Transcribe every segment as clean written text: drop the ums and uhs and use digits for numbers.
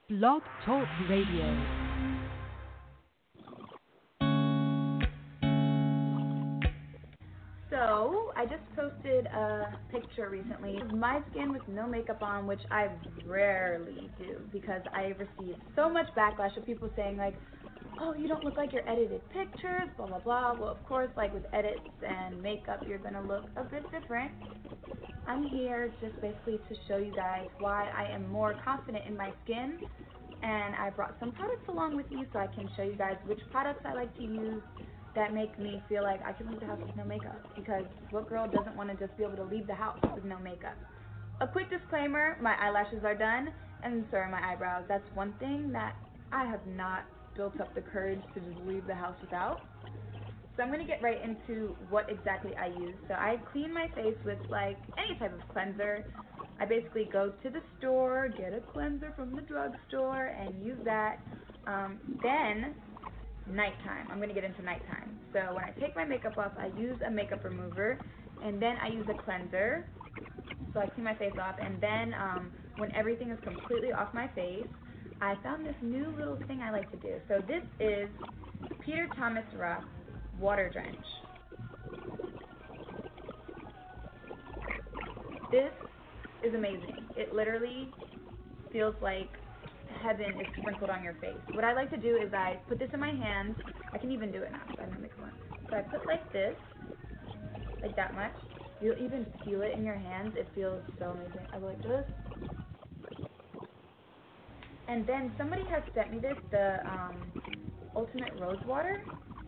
Blog Talk Radio. So, I just posted a picture recently of my skin with no makeup on, which I rarely do because I receive so much backlash of people saying like, oh, you don't look like your edited pictures, blah, blah, blah. Well, of course, like with edits and makeup, you're going to look a bit different. I'm here just basically to show you guys why I am more confident in my skin, and I brought some products along with me so I can show you guys which products I like to use that make me feel like I can leave the house with no makeup, because what girl doesn't want to just be able to leave the house with no makeup? A quick disclaimer, my eyelashes are done, and so are my eyebrows. That's one thing that I have not built up the courage to just leave the house without. So I'm going to get right into what exactly I use. So I clean my face with like any type of cleanser. I basically go to the store, get a cleanser from the drugstore, and use that. Then nighttime. I'm going to get into nighttime. So when I take my makeup off, I use a makeup remover, and then I use a cleanser. So I clean my face off, and then when everything is completely off my face, I found this new little thing I like to do. So this is Peter Thomas Roth Water Drench. This is amazing. It literally feels like heaven is sprinkled on your face. What I like to do is I put this in my hand. I can even do it now, so I'm going to mix one. So I put like this, like that much. You'll even feel it in your hands. It feels so amazing. I go like this. And then somebody has sent me this, the Ultimate Rose Water.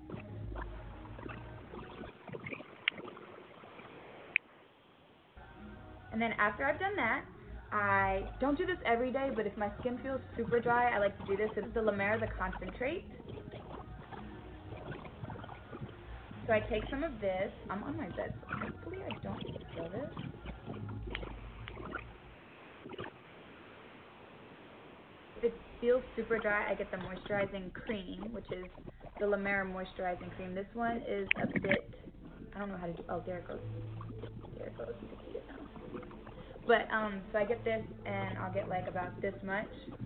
And then after I've done that, I don't do this every day, but if my skin feels super dry, I like to do this. It's the La Mer, the Concentrate. So I take some of this. I'm on my bed, so hopefully I don't feel this. If it feels super dry, I get the moisturizing cream, which is the La Mer moisturizing cream. This one is a bit, I don't know how to do, oh, there it goes. There it goes, you can see it now. But, so I get this, and I'll get like about this much.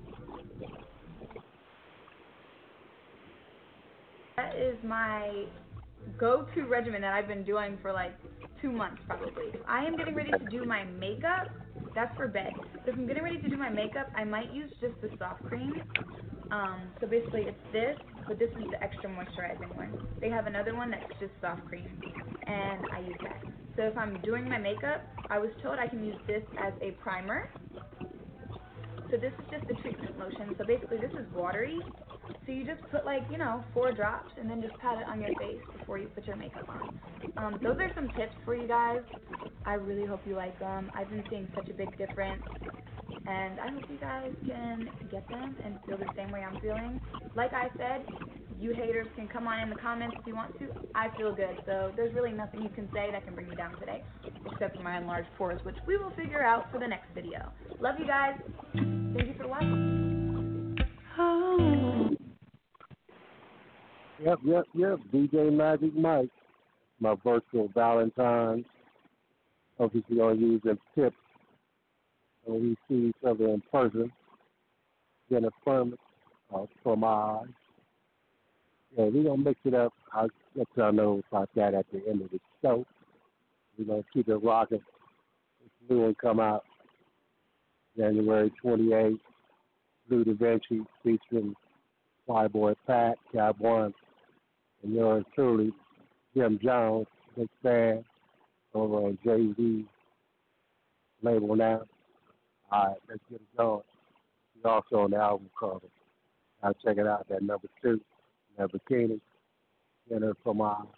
That is my go-to regimen that I've been doing for like 2 months probably. If I am getting ready to do my makeup, that's for bed. So if I'm getting ready to do my makeup, I might use just the soft cream. So basically it's this, but this is the extra moisturizing one. They have another one that's just soft cream, and I use that. So if I'm doing my makeup, I was told I can use this as a primer. So this is just the treatment lotion. So basically this is watery. So you just put like, 4 drops and then just pat it on your face before you put your makeup on. Those are some tips for you guys. I really hope you like them. I've been seeing such a big difference, and I hope you guys can get them and feel the same way I'm feeling. Like I said, you haters can come on in the comments if you want to. I feel good, so there's really nothing you can say that can bring me down today, except for my enlarged pores, which we will figure out for the next video. Love you guys. Thank you for watching. Oh. Yep. DJ Magic Mike, my virtual Valentine's. Obviously, gonna use them tips when we see each other in person. Then affirm it for my eyes. Yeah, we're gonna mix it up. I'll let y'all know about that at the end of the show. We're gonna keep it rocking. This new one come out January 28th. Blue Da Vinci featuring Flyboy Pat, Cab One, and yours truly, Jim Jones, big fan over on Jay-Z label now. All right, let's get it going. He's also on the album cover. I'll check it out. That number 2, that bikini, dinner for my eyes.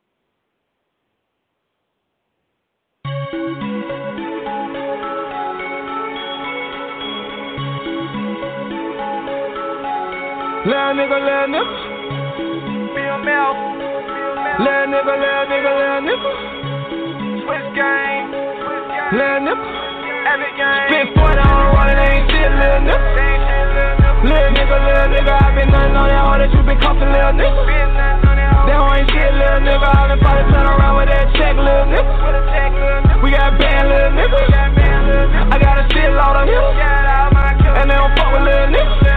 Little nigga. Bill Mel. Little nigga. Switch game. Little nigga. Epic game. Spent 40 on the road and ain't shit, little nigga. Little nigga. I been nothing on that hoe that you been costing, little nigga. That hoe ain't shit, little nigga. I been probably turn around with that check, little nigga. We got band, little nigga. I got a shitload of him. And they don't fuck with little nigga.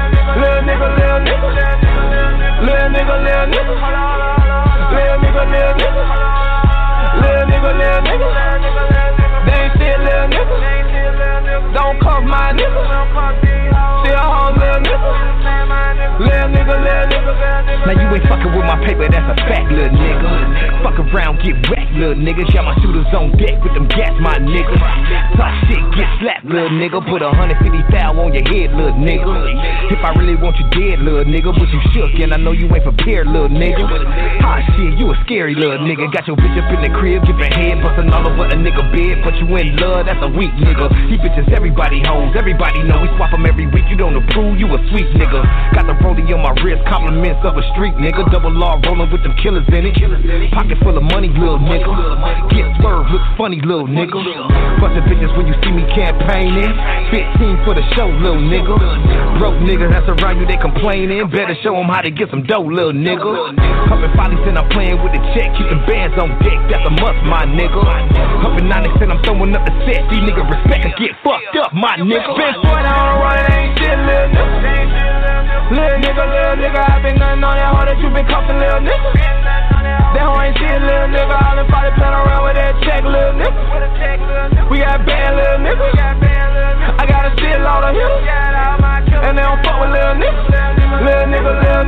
you ain't fucking with my paper, that's a fact, little nigga. Fuck around, get whacked, little nigga. Got my shooters on deck with them gas, my nigga. Talk shit, get slapped, little nigga. Put 150,000 on your head, little nigga. If I really want you dead, little nigga, but you shook and I know you ain't prepared, little nigga. Hot shit, you a scary little nigga. Got your bitch up in the crib, giving head, bustin' all over a nigga bed. But you in love, that's a weak nigga. These bitches, everybody hoes, everybody know. We swap them every week, you don't approve, you a sweet nigga. Got the rollie on my wrist, compliments of a street nigga. Double R rolling with them killers in it. Pocket full of money, little nigga. Get swerved, look funny, little nigga. Bustin' bitches when you see me campaigning. 15 for the show, little nigga. Broke niggas that's around you, they complaining. Better show them how to get some dough, little nigga. Pumpin' follies and I'm playing with the check. Keepin' bands on deck, that's a must, my nigga. Pumpin' 96 and I'm throwing up the set. These niggas respect and get fucked up, my nigga. Been 40 on the run, it ain't shit, little nigga. Little nigga, I been nothing on that hoe that you been cuffin', little nigga. That hoe ain't shit, little nigga. All them body playing around with that check, little nigga. We got band, little nigga. I got a shit load of him. And they don't fuck with little nigga. Little nigga. Little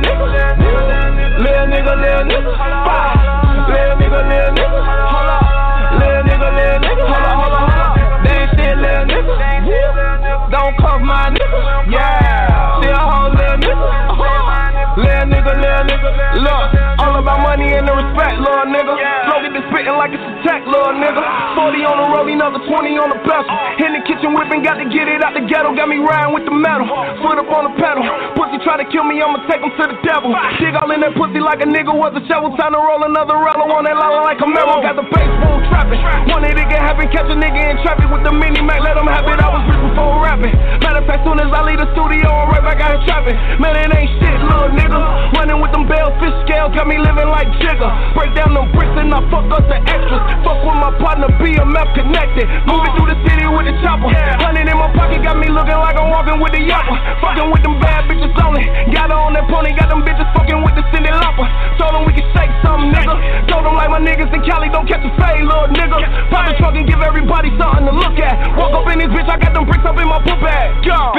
nigga. Bye. Little nigga. Hold up. Little nigga. Hold up. They ain't shit, little nigga. Don't cuff my nigga. Yeah. Still hold little nigga. Little nigga. Look, all about money and the respect, little nigga. Slow get the spittin' like it's a tech, little nigga. 40 on the road, another 20 on the vessel. In the kitchen whipping, got to get it out the ghetto. Got me riding with the metal, foot up on the pedal. Pussy try to kill me, I'ma take him to the devil. Dig all in that pussy like a nigga was a shovel. Time to roll another rello on that lala like a mellow. Got the baseball trapping. Wanted it can happen, catch a nigga in traffic with the mini Mac. Let him have it, I was rich before rapping. Matter of fact, soon as I leave the studio, I'm right back out here trapping. Man, it ain't shit, little nigga. Running with them bells, fish scales, got me living like Jigga. Break down them bricks and I fuck up the extras. Fuck with my partner, BMF connected. Moving through the city with the chopper. 100 in my pocket, got me looking like I'm walking with the yapper. Fucking with them bad bitches only. Got her on that pony, got them bitches fucking with the Cindy Lauper. Told them we can shake something, nigga. Told them like my niggas in Cali, don't catch a fade, little nigga. Pop the truck and give everybody something to look at. Walk up in this bitch, I got them bricks up in my poop bag.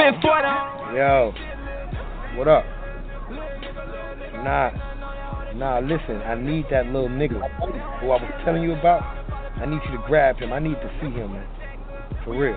Yo, what up? Nah, listen, I need that little nigga who I was telling you about. I need you to grab him. I need to see him, man. For real.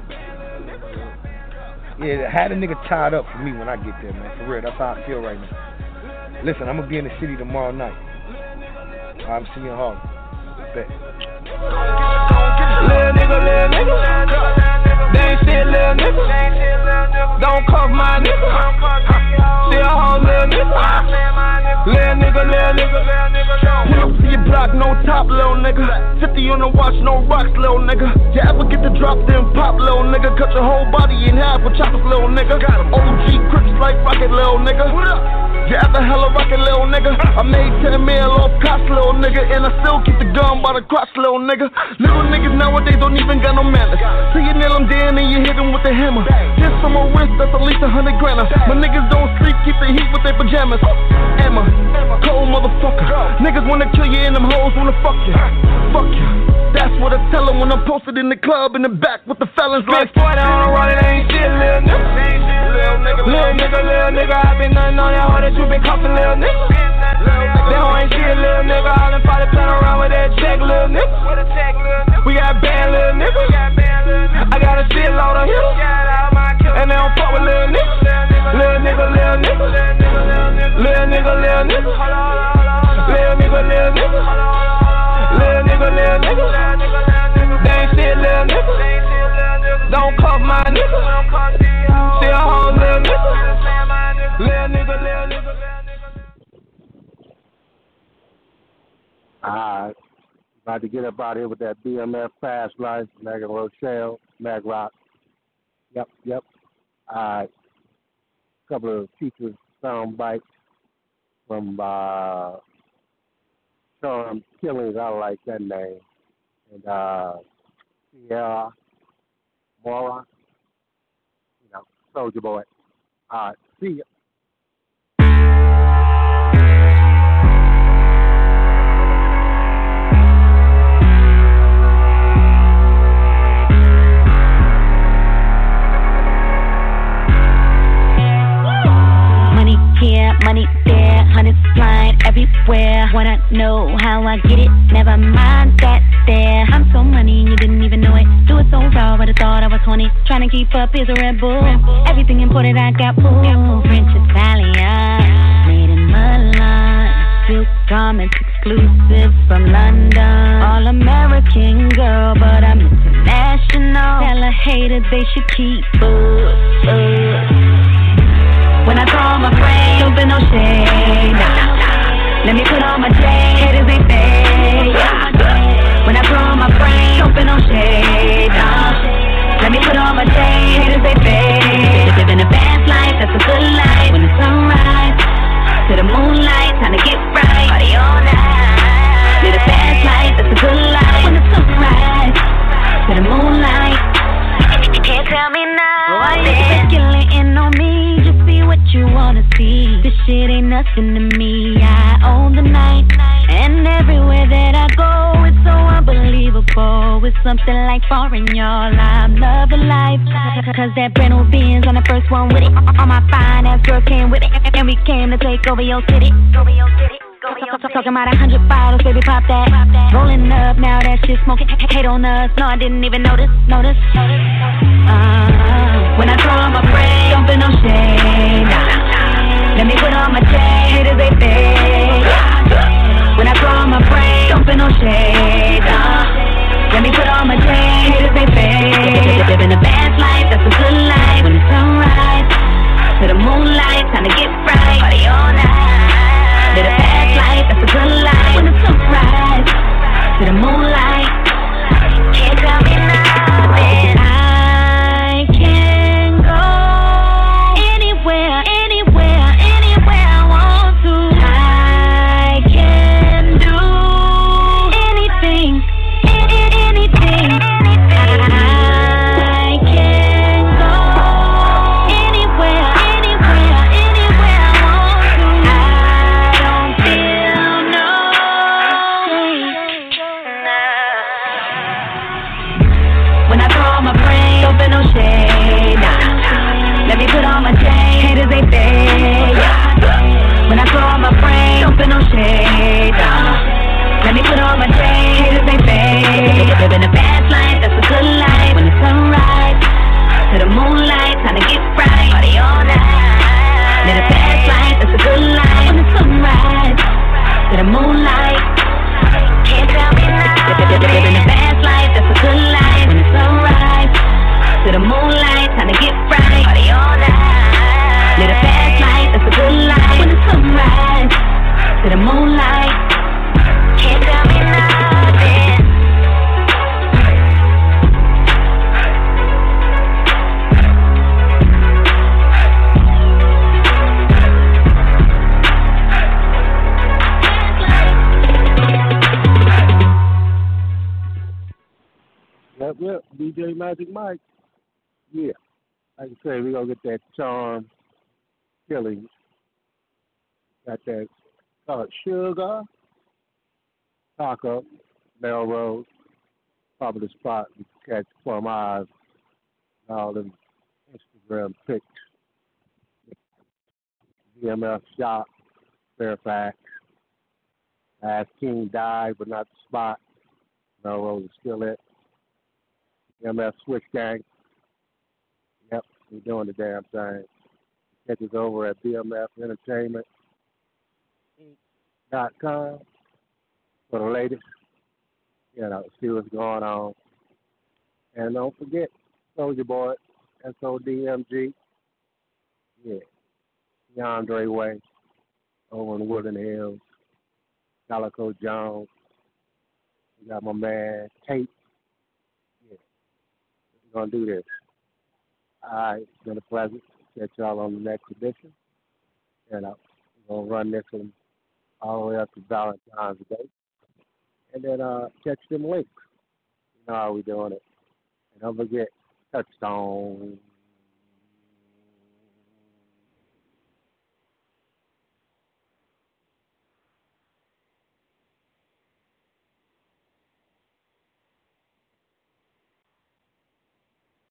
Yeah, had a nigga tied up for me when I get there, man. For real, that's how I feel right now. Listen, I'm gonna be in the city tomorrow night. I'm seeing you in Harlem. Bet. Little nigga. They ain't shit, little nigga. Don't cuff my nigga. Still hold little nigga. Little nigga. Pull up to your block, no top, little nigga. 50 on the watch, no rocks, little nigga. You ever get the drop, then pop, little nigga. Cut your whole body in half with choppers, little nigga. OG Crips like rocket, little nigga. You ever hella rocket, little nigga? I made 10 mil off cost, little nigga. And I still keep the gun by the crotch, little nigga. Little niggas nowadays don't even got no manners. So you nail them down and you hit them with the hammer. Just on my wrist, that's at least 100 grand. My niggas don't sleep, keep the heat with their pajamas. Emma, cold motherfucker. Niggas wanna kill you and them hoes wanna fuck you. Fuck you. That's what I tell them when I'm posted in the club in the back with the felons like 40 on the run, it ain't shit, little nigga. Little nigga, I been nothing on that hoe that you been cuffin', little nigga. That hoe ain't shit, little nigga. All them body playing around with that check, little nigga. We got band, little nigga. I got a shit load of him. And they don't fuck with little nigga. Little nigga. Little nigga. They ain't shit, little nigga. Don't cuff my nigga. Still hold little nigga. Little nigga. About to get up out here with that BMF Fast Life, Megan Rochelle, Mag Rock. Yep. Couple of feature sound bites from Sean Killings. I like that name. And Sierra Mora, Soulja Boy. See ya. here, money there, hundreds flying everywhere. Wanna know how I get it? Never mind that there. I'm so money, you didn't even know it. Do it so raw, but I thought I was 20. Trying to keep up is a Red Bull. Everything imported, I got pulled. French, Italian, made in Milan. Silk garments exclusive from London. All American girl, but I'm international. Tell a hater they should keep up. When I throw on my frame, don't feel no shade. Nah. Let me put on my chain, haters ain't fake. When I throw on my frame, don't feel no shade. Nah. Let me put on my chain, haters ain't fake. Living a fast life, that's a good life. When the sunrise to the moonlight, time to get right. Party all night. Live a fast life, that's a good life. When the sunrise to the moonlight, you can't tell me nothing. Why you speculating on me? Just see what you wanna see. This shit ain't nothing to me. I own the night, and everywhere that I go, it's so unbelievable. It's something like foreign, y'all. I'm loving life, cause that brand new Benz on the first one with it. All my fine ass girls came with it, and we came to take over your city. Talking about 100 bottles, baby, pop that. Rolling up, now that shit smoking. Hate on us, no, I didn't even notice. When I throw on my frame, don't feel no shade. Let me put on my chain, haters they fake. When I throw on my frame, don't feel no shade. Let me put on my chain, haters they fake. Living a fast life, that's a good life. When the sunrise to the moonlight, time to get right. Party all night. Live a fast life, that's a good life. When the sunrise to the moonlight, can't tell me nothing. I can go anywhere, anywhere, anywhere I want to. I can do anything, anything. I can go anywhere, anywhere, anywhere I want to. I don't feel no shame. When I throw on my frame, don't feel no shade. Nah. Let me put on my chain, haters ain't fake. When I throw on my frame, don't feel no shade. Nah. Let me put on my chain, haters ain't fake. Living a fast life, that's a good life. When the sunrise to the moonlight, time to get right. Party all night. Live a fast life, that's a good life. When the sunrise to the moonlight, can't tell me nothing. Living a fast life, that's a good life. When the sunrise to the moonlight, time to get right. Party all night. Live a fast life, that's a good life. When the sunrise to the moonlight, can't tell me nothing. Yep, DJ Magic Mike. Yeah, like I say, we're going to get that charm killing. Got that Sugar, Taco, Melrose, probably the spot you can catch Plum Eyes, and all them Instagram pics. VMF Shop, Fairfax. Last King died, but not the spot. Melrose is still it. VMF Switch Gang. Yep, we're doing the damn thing. Catch us over at BMFentertainment.com for the latest. See what's going on. And don't forget, Soldier Boy, SODMG. Yeah, DeAndre Way, over in Woodland Hills. Calico Jones. We got my man Tate. Yeah, we're going to do this. All right, it's been a pleasure. Catch y'all on the next edition. And we're going to run this one all the way up to Valentine's Day. And then catch them links. You know how we doing it. And don't forget, Touchstone.